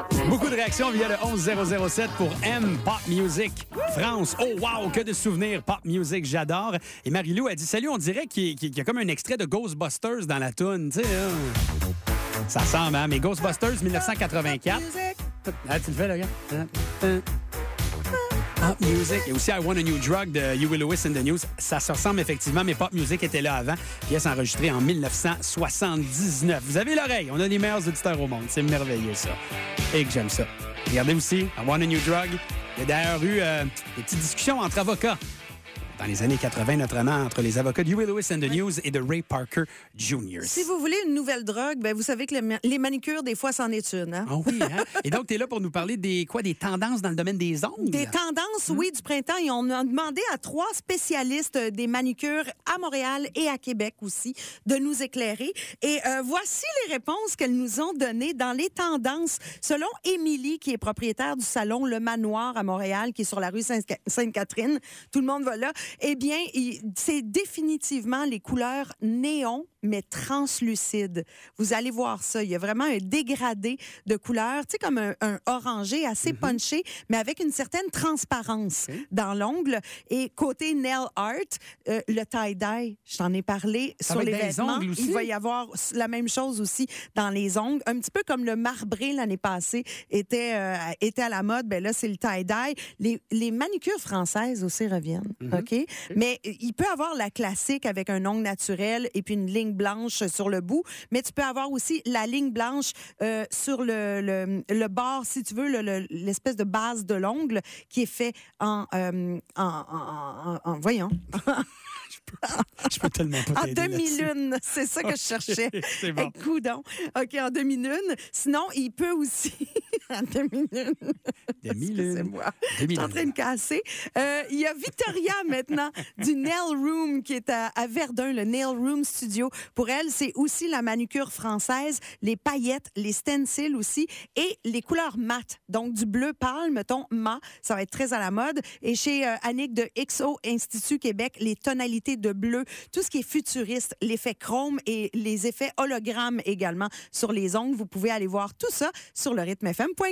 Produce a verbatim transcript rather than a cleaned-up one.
Beaucoup de réactions via le onze zéro zéro sept pour M Pop Music France. Oh wow, que de souvenirs Pop Music, j'adore. Et Marie-Lou a dit salut, on dirait qu'il y, qu'il y a comme un extrait de Ghostbusters dans la toune, tu sais. Hein? Ça ressemble, hein? Mais Ghostbusters dix-neuf cent quatre-vingt-quatre. Ah, tu le fais, là, regarde. Pop Music. Et aussi I Want a New Drug de Huey Lewis and the News. Ça se ressemble effectivement, mais Pop Music était là avant. Pièce enregistrée en dix-neuf cent soixante-dix-neuf. Vous avez l'oreille. On a les meilleurs auditeurs au monde. C'est merveilleux, ça. Et que j'aime ça. Regardez aussi I Want a New Drug. Il y a d'ailleurs eu euh, des petites discussions entre avocats. Dans les années quatre-vingt, notamment entre les avocats de Huey Lewis and the News et de Ray Parker junior Si vous voulez une nouvelle drogue, ben vous savez que les, les manicures, des fois, c'en est une. Hein? Oh oui, hein? Et donc, tu es là pour nous parler des quoi, des tendances dans le domaine des ongles? Des tendances, mmh. oui, du printemps. Et on a demandé à trois spécialistes des manicures à Montréal et à Québec aussi de nous éclairer. Et euh, voici les réponses qu'elles nous ont données dans les tendances. Selon Émilie, qui est propriétaire du salon Le Manoir à Montréal, qui est sur la rue Sainte-Catherine, tout le monde va là. Eh bien, c'est définitivement les couleurs néon, mais translucides. Vous allez voir ça. Il y a vraiment un dégradé de couleurs, tu sais, comme un, un orangé assez mm-hmm. punché, mais avec une certaine transparence okay. dans l'ongle. Et côté nail art, euh, le tie-dye, je t'en ai parlé ça sur les vêtements. Les il va y avoir la même chose aussi dans les ongles. Un petit peu comme le marbré l'année passée était, euh, était à la mode. Ben là, c'est le tie-dye. Les, les manicures françaises aussi reviennent. Mm-hmm. OK? Okay. Mais il peut avoir la classique avec un ongle naturel et puis une ligne blanche sur le bout. Mais tu peux avoir aussi la ligne blanche euh, sur le, le, le bord, si tu veux, le, le, l'espèce de base de l'ongle qui est fait en... Euh, en, en, en, en voyons... Je peux tellement pas t'aider en demi-lune, c'est ça que je cherchais. C'est bon. Hey, coudonc. OK, en demi-lune. Sinon, il peut aussi... en demi-lune. Demi-lune. C'est moi. Je suis en train de casser. Euh, il y a Victoria maintenant du Nail Room qui est à, à Verdun, le Nail Room Studio. Pour elle, c'est aussi la manucure française, les paillettes, les stencils aussi et les couleurs mates. Donc, du bleu pâle, mettons, mat, ça va être très à la mode. Et chez euh, Annick de X O Institut Québec, les tonalités de bleu, tout ce qui est futuriste, l'effet chrome et les effets hologrammes également sur les ongles. Vous pouvez aller voir tout ça sur le rythme F M.